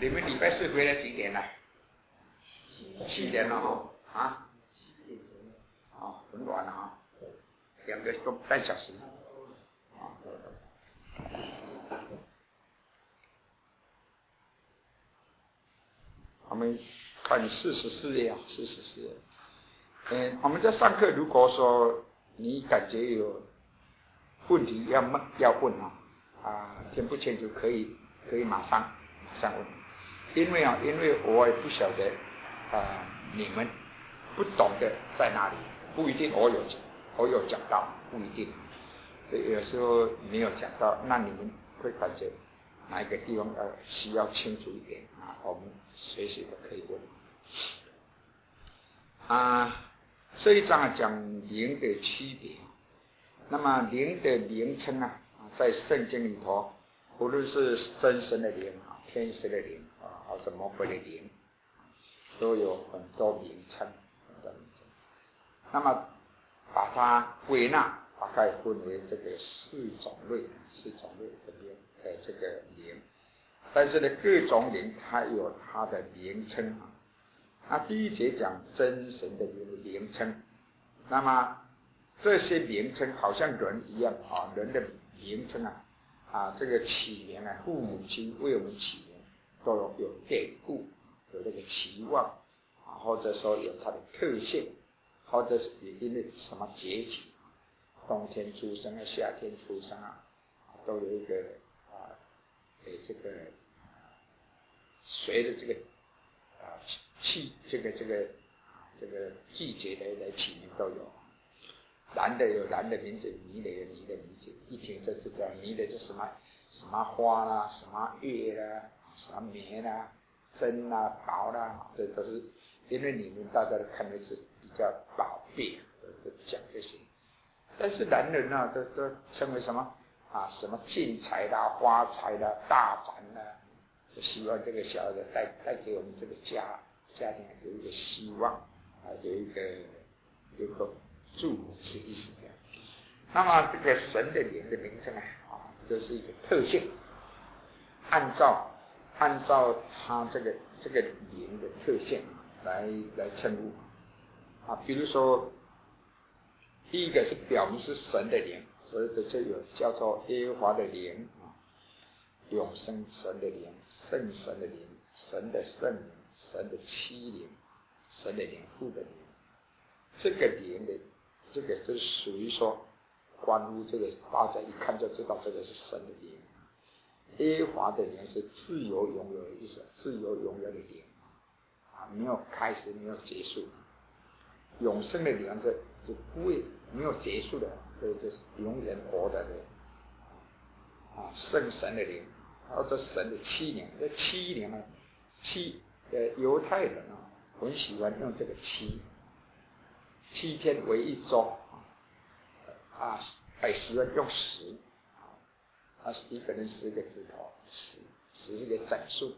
你们礼拜四回来几点了？7点了哈啊？哦，很晚了啊，2个多半小时。我们看44页啊，44页。我们在上课，如果说你感觉有问题要问听不清楚可以马上问，因为我也不晓得你们不懂的在哪里，不一定我有讲到，不一定，有时候没有讲到，那你们会感觉哪一个地方需要清楚一点我们随时都可以问这一章讲灵的区别。那么灵的名称在圣经里头，无论是真神的灵天使的灵或者魔鬼的灵，都有很多名称。那么把它归纳，大概分为这个四种类的这个灵。但是呢，各种灵它有它的名称那第一节讲真神的名称，那么这些名称好像人一样人的名称这个起名父母亲为我们起名都有典故，有那个期望或者说有它的特性，或者是因为什么节气，冬天出生夏天出生都有一个这个随着这个这个季节来起名都有。男的有男的名字，女的有女的名字，一听就知道女的就什么花啦，什么月啦，什么棉啦，针啦，宝啦，这都是因为你们大家都看的是比较宝贝，都讲这些。但是男人都称为什么什么进财啦，发财啦，大展啦，就希望这个小孩子带给我们这个家庭有一个希望有一个祝福，是意思这样。那么这个神的灵的名称这是一个特性，按照它这个灵的特性来称呼比如说第一个是表明是神的灵，所以这有叫做耶和华的灵永生神的灵，圣神的灵，神的圣灵，神的七灵，神的灵，父的灵。这个灵的这个就属于说关乎这个，大家一看就知道这个是神的灵。耶和华的灵是自由永有的意思，自由永有的灵没有开始，没有结束。永生的灵就不会没有结束的，这就是永远活的灵圣神的灵，或者神的七灵。这七灵犹太人很喜欢用这个7天为一周喜欢用10一个人10个指头，10是个整数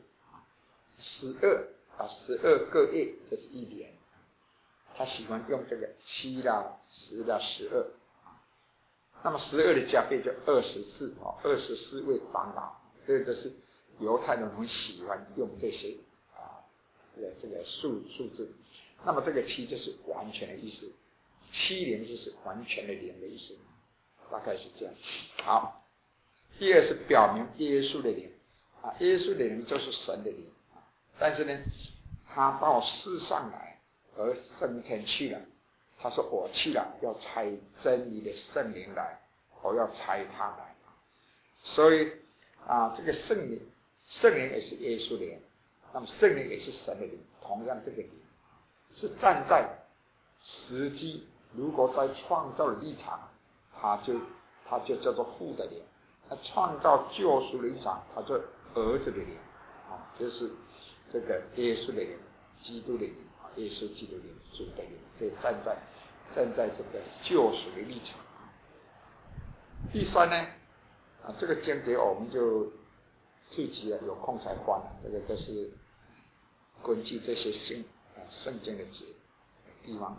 12个月就是一年，他喜欢用这个7啦10啦12那么12的加倍就24位长老，这个是犹太人很喜欢用这些这个数字。那么这个7就是完全的意思，7灵就是完全的灵的意思，大概是这样。好，第二是表明耶稣的灵耶稣的灵就是神的灵但是呢他到世上来而升天去了，他说我去了要差真理的圣灵来，我要差他来。所以这个圣灵也是耶稣的灵，那么圣灵也是神的灵，同样这个灵是站在实际，如果在创造的立场他就叫做父的灵，他创造救赎的立场他就儿子的灵就是这个耶稣的灵，基督的灵耶稣基督的灵，主的灵，这站在这个救赎的立场。第三呢这个经节我们就自己有空才翻这个都是根据这些圣经的地方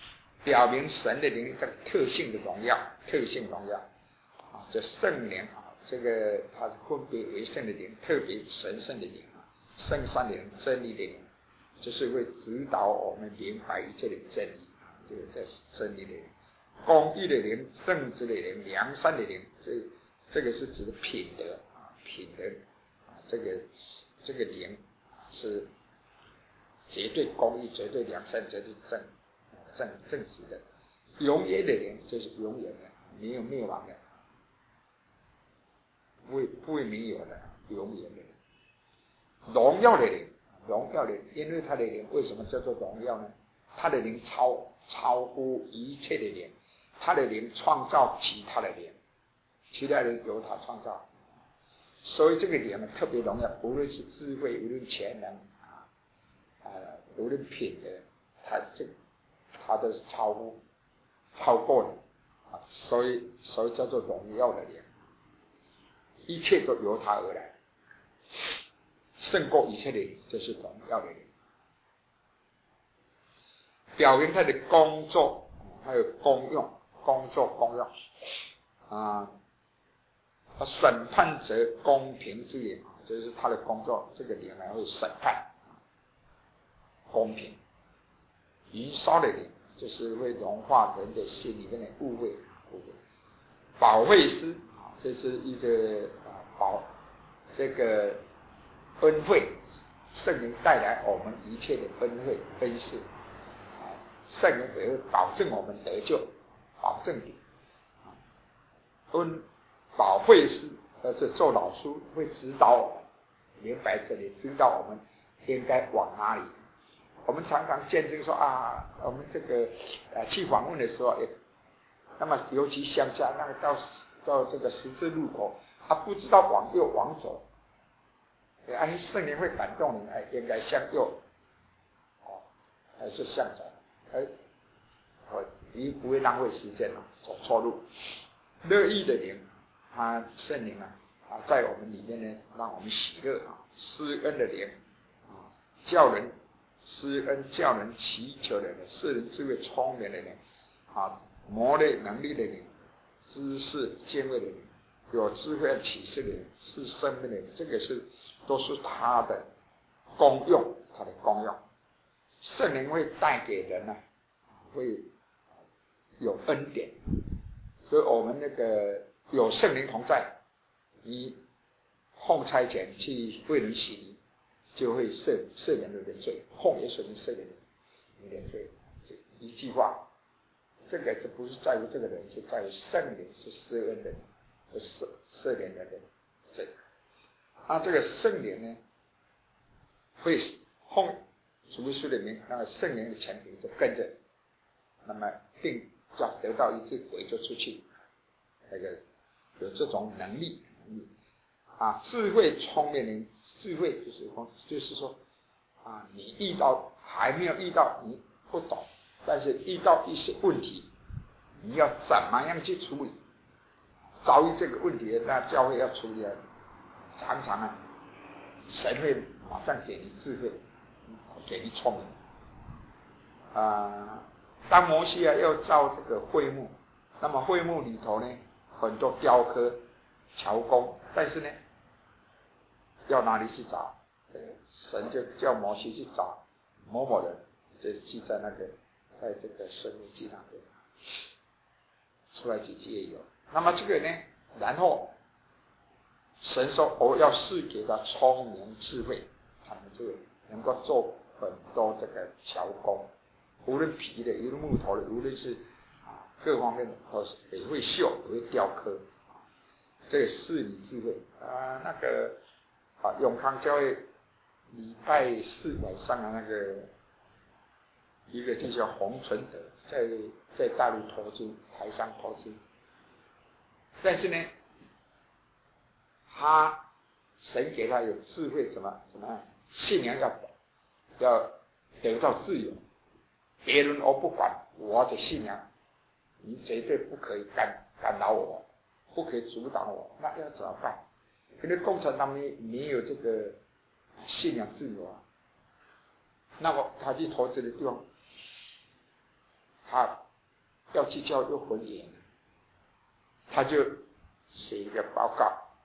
表明神的灵这个特性荣耀这圣灵这个它是分别为圣的灵，特别神圣的灵啊，圣善的灵，真理的灵，就是会指导我们明白一切的真理啊，这个叫真理的灵，公义的灵，正直的灵，良善的灵，这个是指的品德啊，品德啊，这个灵是绝对公义、绝对良善、绝对正直的。永远的灵就是永远的，没有灭亡的，不会没有的，永远的。荣耀的灵，荣耀的灵，因为他的灵为什么叫做荣耀呢？他的灵超乎一切的灵，他的灵创造其他的灵，其他人由他创造，所以这个灵特别荣耀，无论是智慧，无论潜能无论品德，他都是超过的啊，所以叫做荣耀的灵，一切都由他而来，胜过一切的灵就是荣耀的灵，表明他的工作还有功用，他审判者公平之灵，就是他的工作，这个灵会审判公平。云烧的灵就是会融化人的心里面的误会。保惠师，这是一个这个恩惠，圣灵带来我们一切的恩惠恩赐，圣灵也会保证我们得救，保证你。保惠师是做老师，会指导我们明白这里，知道我们应该往哪里。我们常常见证说我们这个去访问的时候，那么尤其乡下那个到这个十字路口，他不知道往右往左，圣灵会感动你，应该向右，还是向左，你不会浪费时间走错路。乐意的灵，圣灵在我们里面呢，让我们喜乐施恩的灵叫人施恩，叫人祈求的灵，是人智慧聪明的灵磨练能力的灵，知识见位的灵，有智慧和启示的灵，是生命的灵，这个都是他的功用，圣灵会带给人会有恩典，所以我们那个有圣灵同在，你奉差遣去为人洗礼，就会赦免了人罪，奉耶稣名赦免你的罪，一句话。这个是不是在于这个人，是在于圣灵是施恩的人，是赦免的人罪。这个圣灵呢，会奉主耶稣的名，那么圣灵的权柄就跟着，那么并要得到一只鬼就出去，那个有这种能力智慧聪明人，智慧就是说你还没有遇到，你不懂。但是遇到一些问题，你要怎么样去处理？遭遇这个问题，那教会要处理常常神会马上给你智慧，给你聪明。当摩西要造这个会幕，那么会幕里头呢，很多雕刻、巧工，但是呢，要哪里去找？神就叫摩西去找某某人，就是记在那个。在这个生命记上面，出来几集也有。那么这个呢，然后神说我要赐给他聪明智慧，他们就能够做很多这个巧工，无论皮的，无论木头的，无论是各方面的，都是也会绣，也会雕刻，这个是你智慧那个永康教会礼拜四晚上的那个。一个就叫洪存德，在大陆投资，台商投资，但是呢，神给他有智慧，怎么样？信仰要得到自由，别人我不管，我的信仰，你绝对不可以干扰我，不可以阻挡我，那要怎么办？因为共产党没有这个信仰自由那么他去投资的地方。他要去教又很严，他就写一个报告，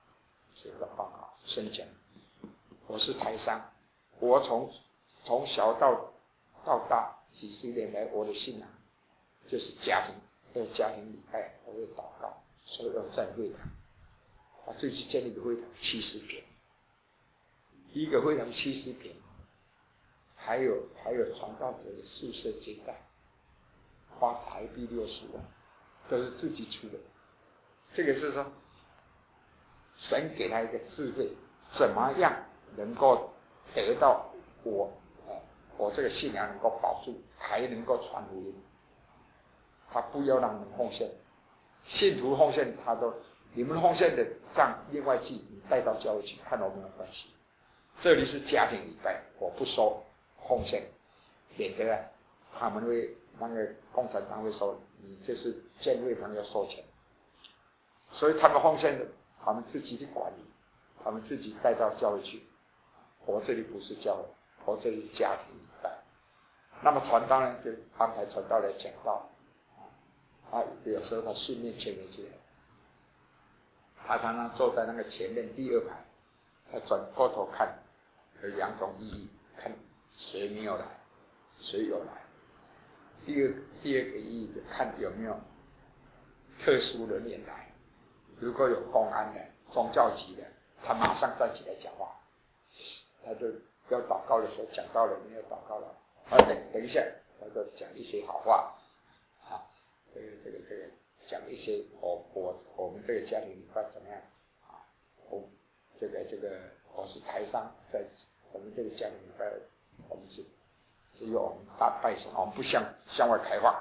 这个报告申请，我是台商，我从小到大几十年来，我的信仰就是家庭，家庭礼拜，我会祷告，所以要在会堂，我自己建立个会堂70平，一个会堂70平，还有传道者的宿舍接待，花台币60万，都是自己出的。这个是说，神给他一个智慧，怎么样能够得到我这个信仰能够保住，还能够传福音。他不要让人奉献，信徒奉献他都，你们奉献的账另外记，你带到教会去，看我没有关系。这里是家庭礼拜，我不收奉献，免得他们会那个共产党会说你就是建会堂要收钱，所以他们奉献的，他们自己去管理，他们自己带到教会去。我这里不是教会，我这里是家庭礼拜。那么传道呢，就安排传道来讲道。有时候他训练前面去，他常常坐在那个前面第2排，他转过头看，有2种意义，看谁没有来，谁有来。第二个意义就看有没有特殊人员来，如果有公安的、宗教级的，他马上站起来讲话。他就要祷告的时候讲到了，没有祷告了，等一下，他就讲一些好话。这个讲一些我们这个家庭礼拜怎么样啊？这个我是台商，在我们这个家庭礼拜，我们是只有我们大拜神，我们不向外开放，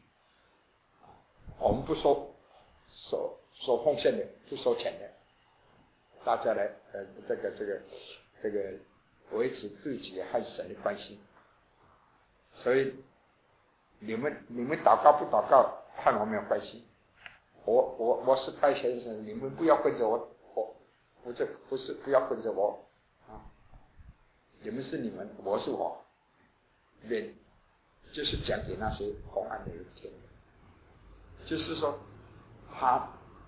我们不收奉献的，不收钱的，大家来这个维持自己和神的关系。所以你们祷告不祷告？和我没有关系，我是拜先生，你们不要跟着我，不是不要跟着我啊！你们是你们，我是我，就是讲给那些公安的人听的，就是说他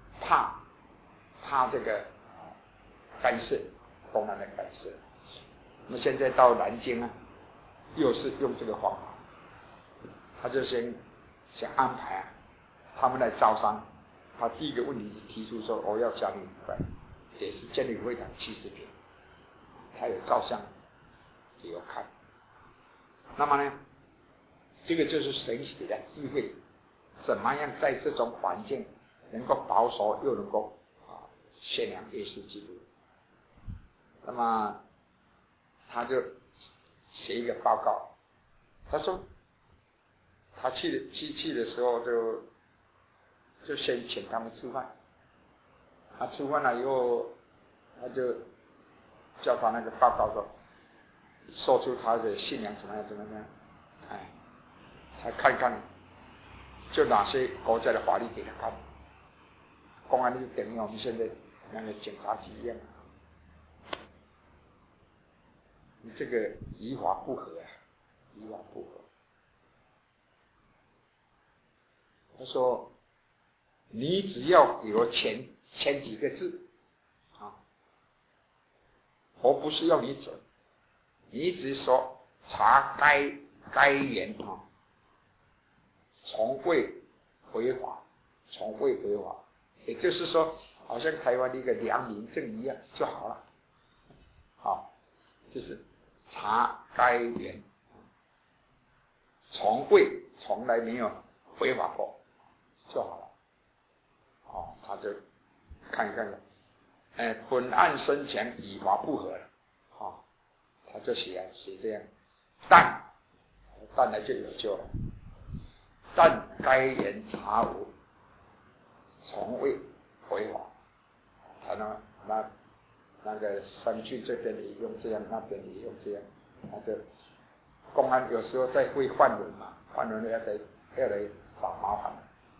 怕这个干涉公安的干涉。那么现在到南京啊，又是用这个方法，他就先安排他们来招商。他第一个问题提出说，我要家庭礼拜，也是建立会堂70平，他有照相给我看。那么呢，这个就是神给的智慧，怎么样在这种环境能够保守又能够宣扬耶稣基督。那么他就写一个报告，他说他去的时候就先请他们吃饭，他吃饭了以后，他就叫他那个报告说出他的信仰怎么样，他看看就哪些国家的法律给他看，公安就等于我们现在那个警察局一样，你这个与法不合啊，与法不合。他说你只要给我签几个字我不是要你准，你只说查该人从未违法，也就是说，好像台湾的一个良民证一样就好了。就是查该人从来没有违法过就好了。他就看一看了，本案申请与法不合了，他就写这样，但呢就有救了。但该人查无从未违法，他那个山区这边也用这样，那边也用这样，他就公安有时候在会换人嘛，换人要来找麻烦，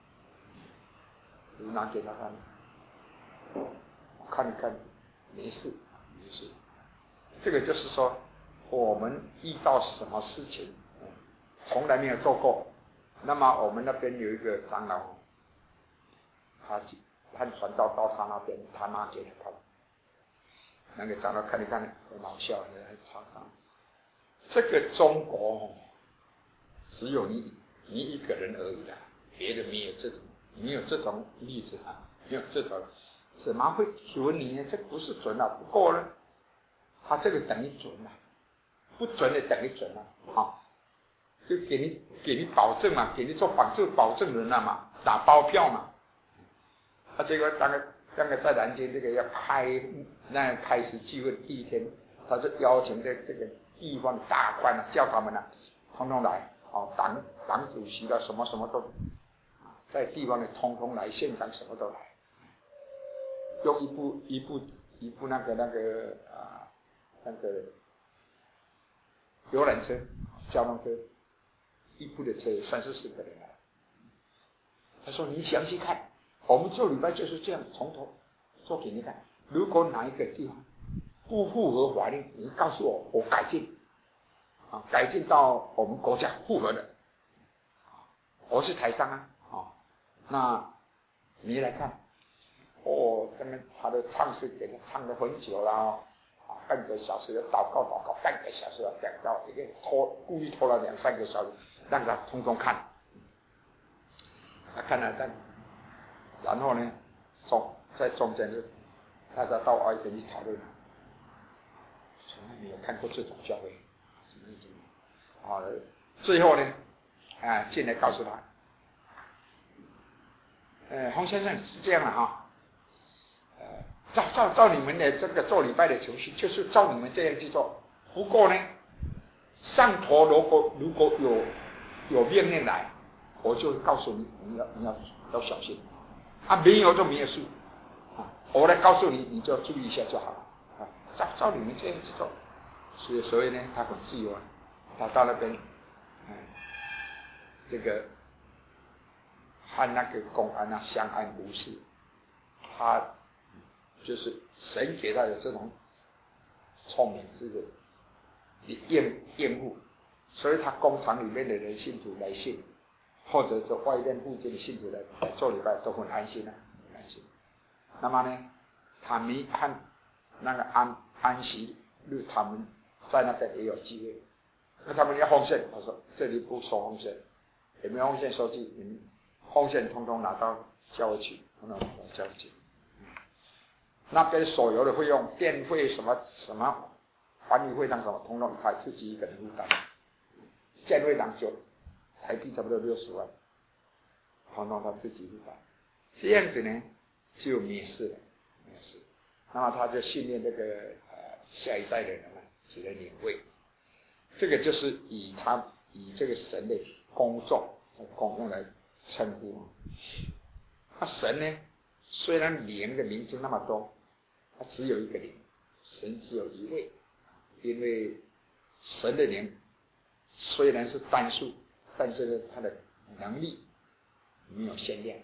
你拿给他看，我看一看，没事。这个就是说，我们遇到什么事情，从来没有做过，那么我们那边有一个长老，他传道到他那边，他拿给他看， 那个长老看一看很好笑，很常常。这个中国只有你一个人而已啦，别人没有这种例子啊，没有这种，怎么会准你呢？这不是准啊，不过呢，他这个等于准啊，不准的等于准啊，就给你保证嘛，给你做保证人了嘛，打包票嘛。结果大概在南京这个要开始聚会第一天，他就邀请这个地方的大官叫他们通通来，党主席的什么什么都，在地方的通通来，县长什么都来，用一部那个游览车、交通车，一部的车30-40个人来。他说：“你详细看，我们做礼拜就是这样，从头做给你看。如果哪一个地方不符合法令，你告诉我，我改进，改进到我们国家符合的。我是台商那你来看，他的唱诗给他唱了很久了，半个小时祷告，半个小时讲到一个故意拖了2-3个小时，让他通通看。他看了，然后呢，在中间就大家到外边去讨论，从来没有看过这种教会，最后呢，进来告诉他，洪先生是这样的照你们的这个做礼拜的程序，就是照你们这样去做。不过呢，上头如果有命令来，我就会告诉你，你要小心没有就没有事我来告诉你，你就要注意一下就好了照你们这样去做。所以呢，他很自由他到那边这个和那个公安相安无事，他就是神给他的这种聪明智慧应付，所以他工厂里面的人信徒来信，或者是外面附近的信徒来做礼拜都很安心很安心。那么呢，他们和那个安息日，他们在那边也有机会。那他们要奉献，他说这里不收奉献，也没有奉献收据，你们奉献通通拿到教会去，通通拿到教会去。那边所有的费用，电费什么翻译会堂什么，通通他自己一个人负担。建会堂就台币差不多60万，通通他自己负担。这样子呢，就没事了，没事。那么他就训练这个下一代的人只能领会。这个就是以这个神的公用来称呼。那神呢，虽然灵的名字那么多，他只有一个灵，神只有一位。因为神的灵虽然是单数，但是呢，他的能力没有限量，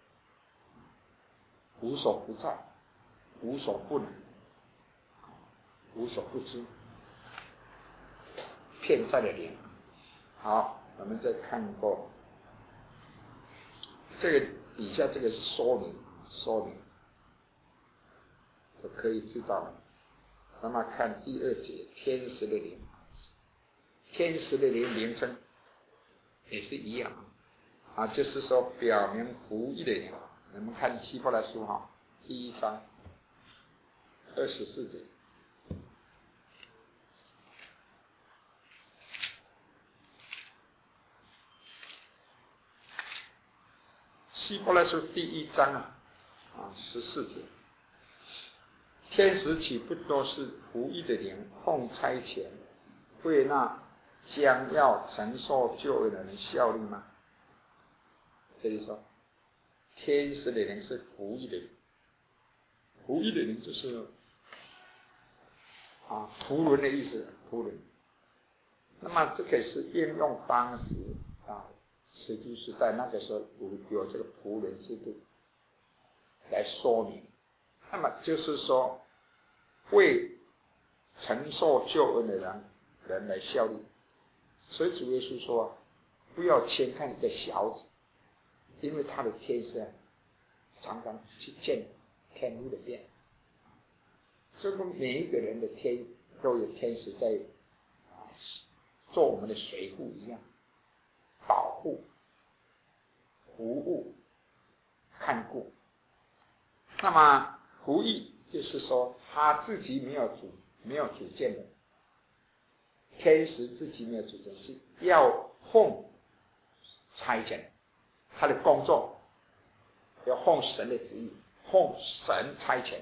无所不在，无所不能，无所不知，遍在的灵。好，我们再看过这个底下这个说明就可以知道了。那么看第2节，天使的灵，天使的灵名称也是一样就是说表明服役的灵。我们看希伯来书第1章24节，希伯来书第1章14节，天使岂不都是服役的灵，奉差遣为那将要承受救恩的人效力吗？这里说天使的灵是服役的灵，服役的灵就是仆人的意思，仆人。那么这个是应用当时史记时代那个时候有这个仆人制度来说明。那么就是说为承受救恩的人来效力。所以主耶稣说不要轻看一个小子，因为他的天使常常去见天父的面。 这个每一个人的都有天使在做我们的水户一样，保护、服务、看顾。那么服役就是说他自己没有主见的，天使自己没有主见，是要奉差遣，他的工作要奉神的旨意，奉神差遣。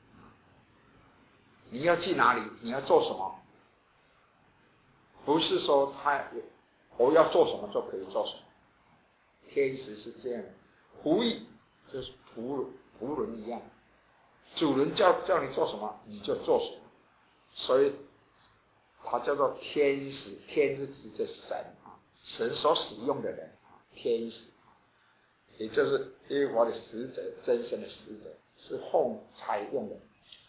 你要去哪里，你要做什么，不是说我要做什么就可以做什么。天使是这样的，仆役就是仆人一样，主人叫你做什么你就做什么，所以它叫做天使。天是指着神啊，神所使用的人，天使，也就是耶和华的使者，真神的使者，是奉差用的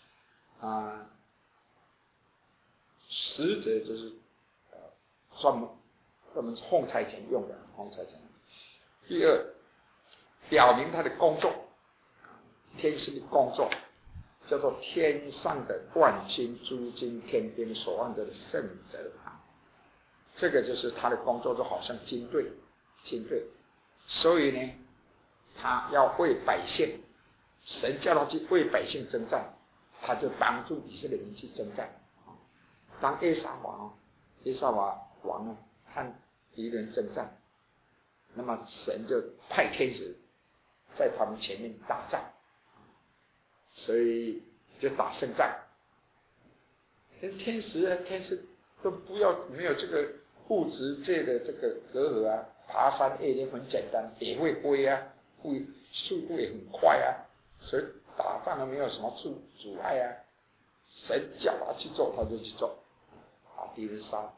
使者就是专门奉差遣用的，奉差遣。第二，表明他的工作，天使的工作叫做天上的万军诸军天兵所望的圣者这个就是他的工作，就好像军队，所以呢，他要为百姓，神叫他去为百姓征战，他就帮助以色列人去征战。当耶沙瓦王和敌人征战，那么神就派天使在他们前面打仗，所以就打胜仗。天使都没有这个物质界的这个隔阂啊，爬山越岭很简单，也会飞啊，速度也很快啊，所以打仗没有什么阻碍啊。神叫他去做，他就去做，把敌人杀，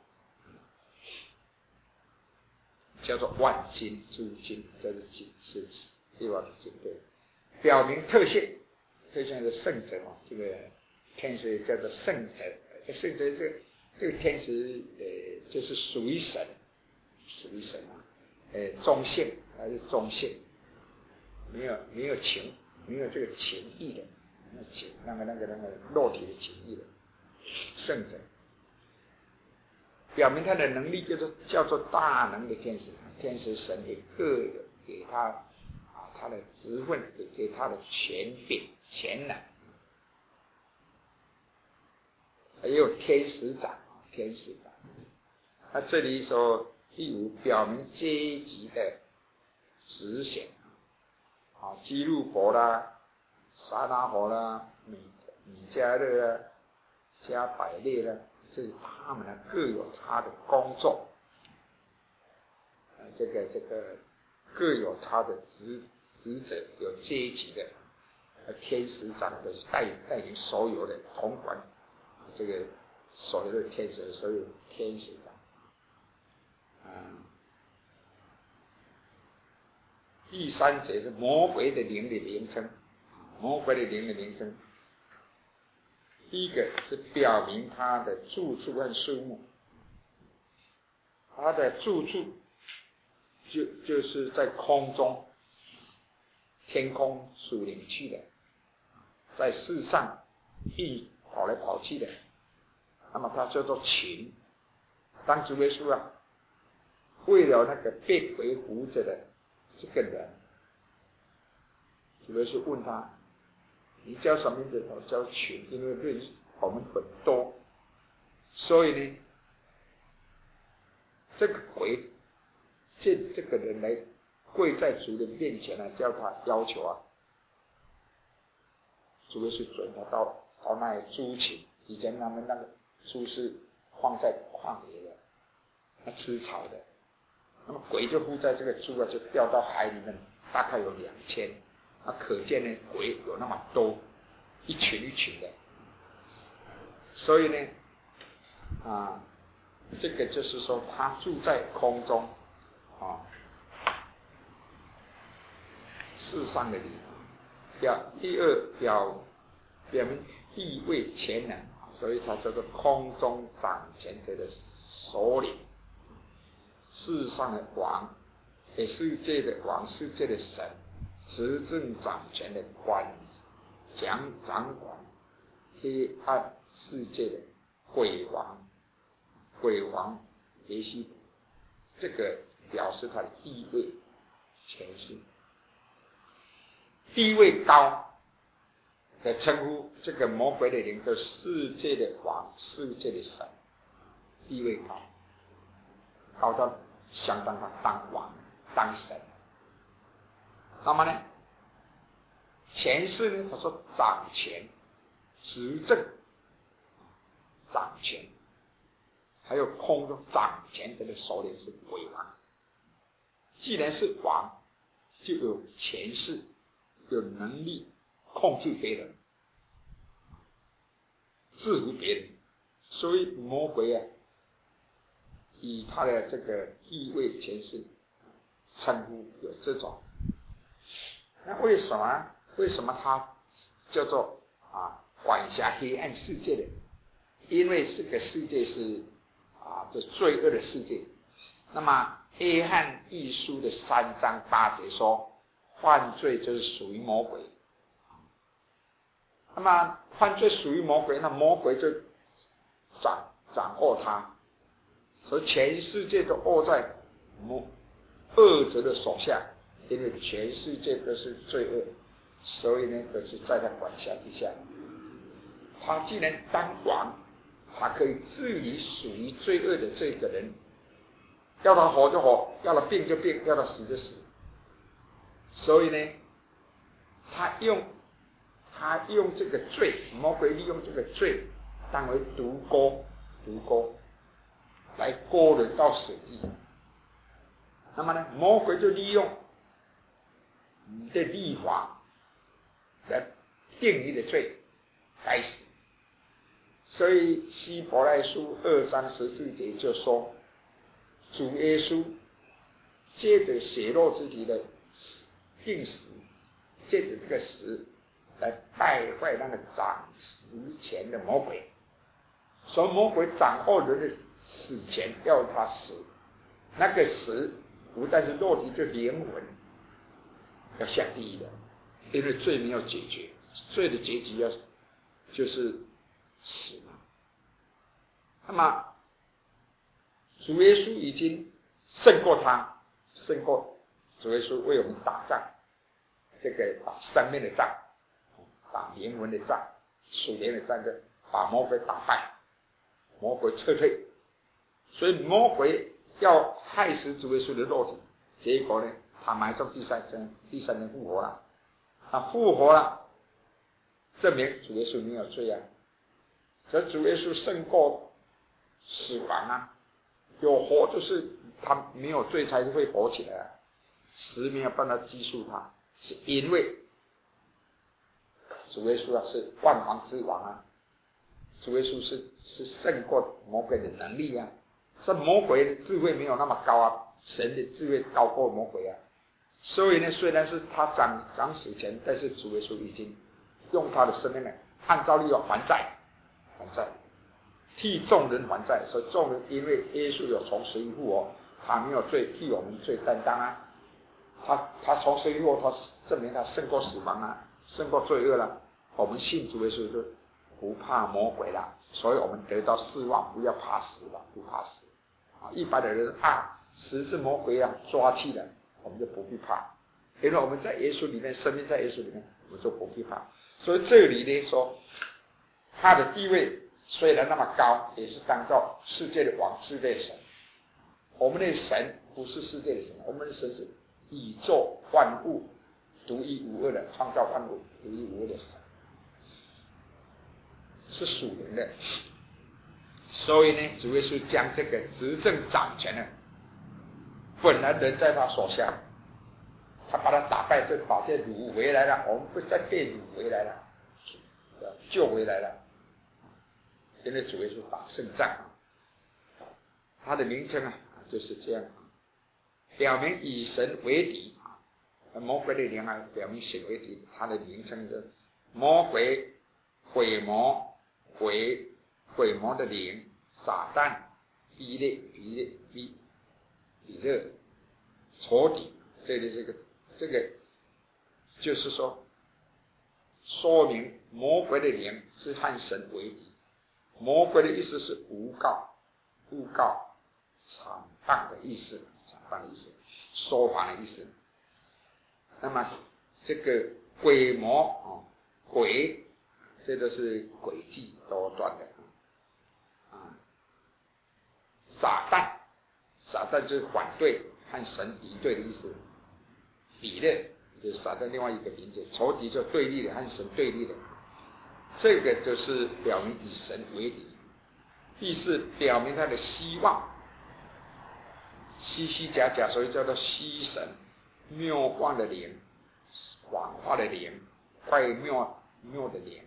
叫做万军诸军，这是耶和华的军队，表明特性是圣者嘛，这个天使叫做圣者。圣者这个天使就是属于神中性，还是中性，没有这个情义的，没有情那个肉体的情义的圣者，表明他的能力叫做大能的天使。天使神也各有给他他的职分，给他的权柄权能。也有天使长，那这里说第五，表明阶级的职衔基路伯啦、撒拉弗啦、米迦勒啦、加百列啦，这他们各有他的工作，这个各有他的职责，有阶级的。天使长的是带领所有的统管这个所有的天使，所有天使长。第三节是魔鬼的灵的名称，第一个是表明他的住处和数目，他的住处就是在空中，天空属灵去的，在世上跑来跑去的，那么他叫做群。当主耶稣为了那个被鬼附着的这个人，主耶稣问他，你叫什么名字？我叫群，因为认识我们很多，所以呢，这个鬼见这个人来跪在主的面前叫他要求主耶稣准他到那里猪群，以前他们那个猪是放在旷野的，那吃草的，那么鬼就附在这个猪就掉到海里面，大概有2000，可见呢鬼有那么多，一群的，所以呢这个就是说他住在空中世上的灵。第二表明地位全能，所以他叫做空中掌权者的首领，世上的王，世界的王，世界的神，执政掌权的掌管黑暗世界的鬼王耶西，这个表示他的地位权势，地位高的称呼这个魔鬼的灵，叫世界的王，世界的神，地位高到相当他当王当神。那么呢，权势呢，他说掌权、执政、掌权，还有空中掌权的首领是鬼王。既然是王，就有权势，有能力控制别人，制服别人。所以魔鬼啊，以他的这个地位权势称呼有这种。那为什么他叫做管辖黑暗世界的？因为这个世界是这罪恶的世界。那么约翰一书的3章8节说，犯罪就是属于魔鬼。那么犯罪属于魔鬼，那魔鬼就掌握他，所以全世界都握在恶者的手下，因为全世界都是罪恶，所以呢都是在他管辖之下。他既然当王，他可以治理属于罪恶的这个人，要他活就活，要他病就病，要他死就死。所以呢，他用这个罪，魔鬼利用这个罪当为毒钩来勾人到死地。那么呢，魔鬼就利用你的律法来定你的罪，该死。所以希伯来书2章14节就说，主耶稣借着血肉之体的定死，借着这个死来败坏那个掌死权的魔鬼。所以魔鬼掌握人的死权，要他死，那个死不但是肉体，就灵魂要下地狱的，因为罪没有解决，罪的结局就是死了。那么主耶稣已经胜过主耶稣为我们打仗，这个打生命的仗，打灵魂的仗，属灵的战争，把魔鬼打败，魔鬼撤退。所以魔鬼要害死主耶稣的肉体，结果呢，他埋葬第三天复活了。他复活了，证明主耶稣没有罪啊。所以主耶稣胜过死亡啊，有活就是他没有罪才会活起来啊，死没有办法拘束他，是因为主耶稣是万王之王啊，主耶稣是胜过魔鬼的能力啊。是魔鬼的智慧没有那么高啊，神的智慧高过魔鬼啊。所以呢，虽然是他掌死权，但是主耶稣已经用他的生命呢，按照律法还债，替众人还债。所以众人因为耶稣有从死里复活，他没有罪，替我们罪担当啊。他从死里复活，他证明他胜过死亡啊，胜过罪恶了。我们信主耶稣就不怕魔鬼了，所以我们得到希望，不要怕死了，不怕死。一般的人死是魔鬼抓去了，我们就不必怕，因为我们在耶稣里面，生命在耶稣里面，我们就不必怕。所以这里呢说，他的地位虽然那么高，也是当做世界的王，世界的神。我们的神不是世界的神，我们的神是宇宙万物独一无二的，创造万物独一无二的神，是属灵的。所以呢，主耶稣将这个执政掌权呢，本来人在他手下，他把他打败，就把这掳回来了，我们不再被掳回来了，救回来了。因为主耶稣打胜仗，他的名称就是这样，表明以神为敌，魔鬼的灵表明神为敌，他的名称是魔鬼、鬼魔的灵、撒旦、比勒、仇敌。这个就是说， 说明魔鬼的灵是和神为敌。魔鬼的意思是诬告、诽谤的意思，说谎的意思。那么这个鬼魔鬼，这都是诡计多端的撒旦就是反对和神敌对的意思。比勒就是撒旦另外一个名字，仇敌就对立的，和神对立的。这个就是表明以神为敌。第四，表明他的希望，虚虚假假，所以叫做虚神，谬妄的灵，谎话的灵，怪谬的灵，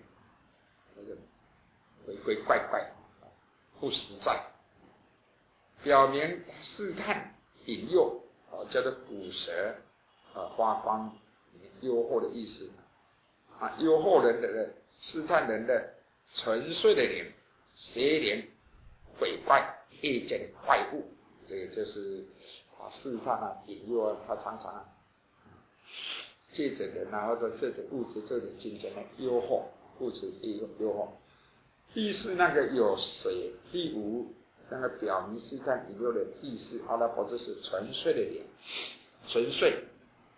鬼鬼怪怪，不实在。表明试探引诱，叫做捕蛇，花光诱惑的意思诱惑人的试探人的纯粹的灵，邪灵，鬼怪业界的怪物，这个就是试探引诱他常常借着人或者借着物质、借着金钱的诱惑，物质诱惑。第四，那个有水。第五，那个表明试探引诱的第四，阿拉伯字是纯粹的灵，纯粹。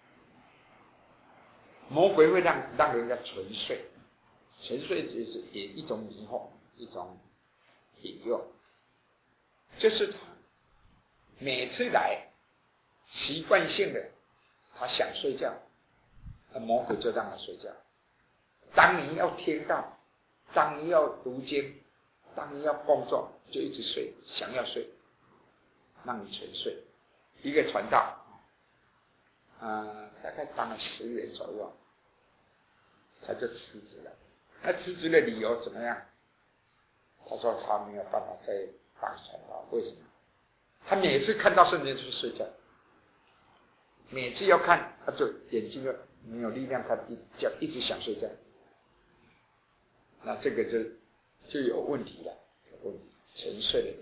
魔鬼会让人家纯粹，纯粹就是也一种迷惑，一种引诱。就是他每次来习惯性的，他想睡觉，魔鬼就让他睡觉。当你要听到，当你要读经，当你要工作，就一直睡，想要睡，让你沉睡。一个传道，大概当了10年左右，他就辞职了。他辞职的理由怎么样？他说他没有办法再当传道，为什么？他每次看到圣经就睡觉，每次要看，他就眼睛没有力量看，一直想睡觉。那这个就有问题了，有问题。沉睡的人，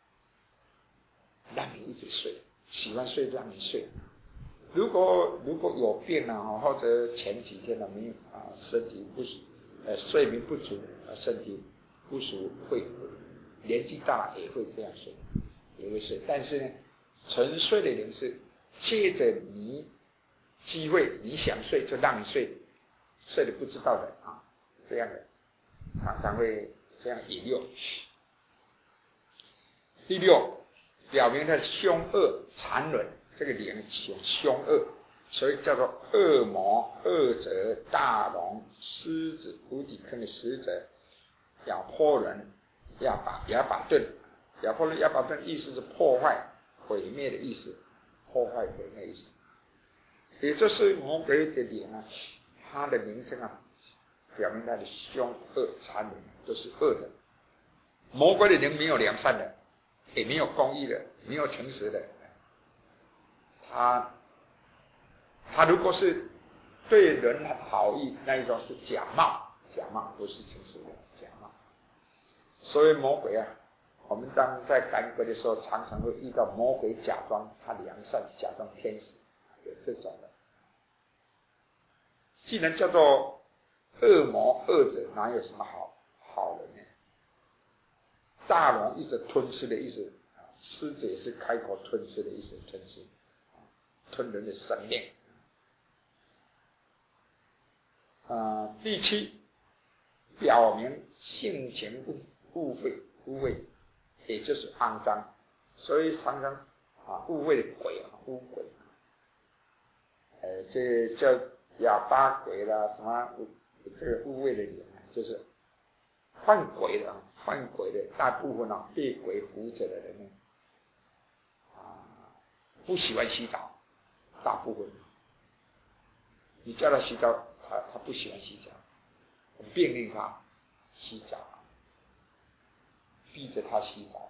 让你一直睡，喜欢睡让你睡。如果有病或者前几天没有身体睡眠不足，身体不舒服，年纪大了也会这样睡，也会睡。但是呢，沉睡的人是借着你机会，你想睡就让你睡，睡得不知道的这样的，常常会这样引诱。第六，表明他凶恶残忍，这个灵凶恶，所以叫做恶魔、恶者、大龙、狮子、无底坑的使者、亚破人、亚巴顿。亚破人、亚巴顿意思是破坏、毁灭的意思，破坏、毁灭的意思。也就是魔鬼的灵他的名称表明他的凶恶残忍，都是恶的。魔鬼的灵没有良善的，也没有公义的，没有诚实的。他如果是对人好意，那一种是假冒，不是诚实的假冒。所以魔鬼我们当在赶鬼的时候，常常会遇到魔鬼假装他良善，假装天使，有这种的。既然叫做恶魔恶者，哪有什么好人呢？大龙意思吞吃的意思，狮子也是开口吞吃的意思，吞吃，吞人的生命。第七，表明性情污秽，也就是肮脏，所以常常污秽的鬼污鬼，这叫哑巴鬼啦，什么这个污秽的灵就是犯鬼的，大部分被鬼附着的人不喜欢洗澡，大部分你叫他洗澡，他不喜欢洗澡，命令他洗澡，逼着他洗澡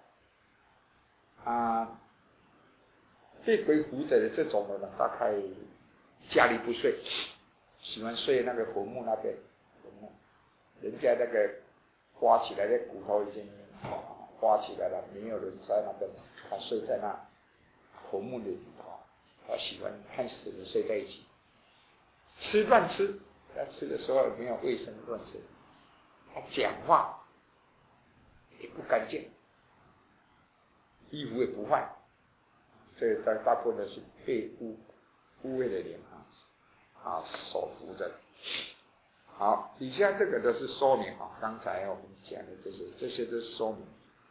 被鬼附着的这种人大概家里不睡，喜欢睡那个坟墓那边，人家那个刮起来的骨头已经刮起来了，没有人在那边，他睡在那坟墓里喜欢和死人睡在一起，乱吃， 他吃的时候没有卫生乱吃，他讲话也不干净，衣服也不换，所以大部分都是被污秽的脸手扶着。好，以下这个都是说明刚才我们讲的这些都是说明。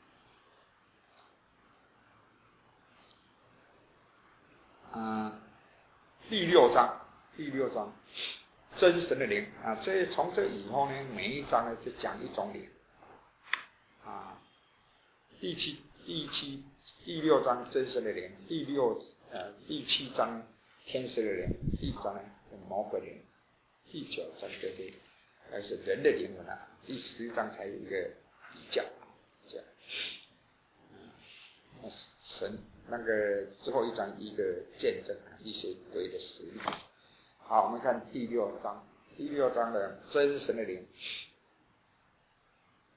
第六章真神的灵从这以后呢，每一章呢就讲一种灵第六章真神的灵，第七章天使的灵，第8章呢魔鬼灵，第9章还是人的灵魂第10章才有一个比较这样。神那个最后一章一个见证一些鬼的实力。好，我们看第6章的真神的灵。